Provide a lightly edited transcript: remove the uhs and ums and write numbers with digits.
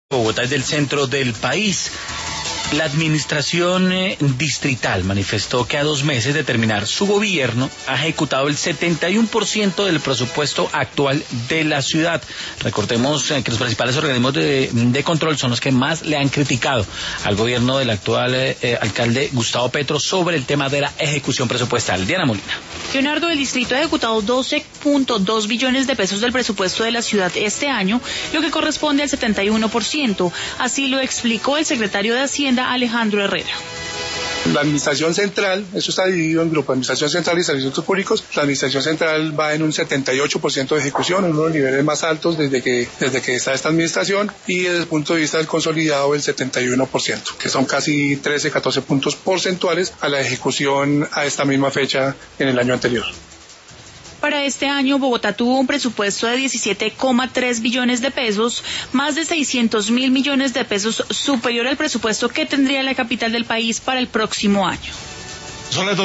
Bogotá es del centro del país. La administración distrital manifestó que a 2 meses de terminar su gobierno ha ejecutado el 71% del presupuesto actual de la ciudad. Recordemos que los principales organismos de control son los que más le han criticado al gobierno del actual alcalde Gustavo Petro sobre el tema de la ejecución presupuestal. Diana Molina. Leonardo, el distrito ha ejecutado 12.2 billones de pesos del presupuesto de la ciudad este año, lo que corresponde al 71%. Así lo explicó el secretario de Hacienda, Alejandro Herrera. La administración central, eso está dividido en grupos, administración central y servicios públicos. La administración central va en un 78% de ejecución, uno de los niveles más altos desde que está esta administración, y desde el punto de vista del consolidado el 71%, que son casi 13-14 puntos porcentuales a la ejecución a esta misma fecha en el año anterior. Para este año, Bogotá tuvo un presupuesto de 17,3 billones de pesos, más de 600.000 millones de pesos superior al presupuesto que tendría la capital del país para el próximo año.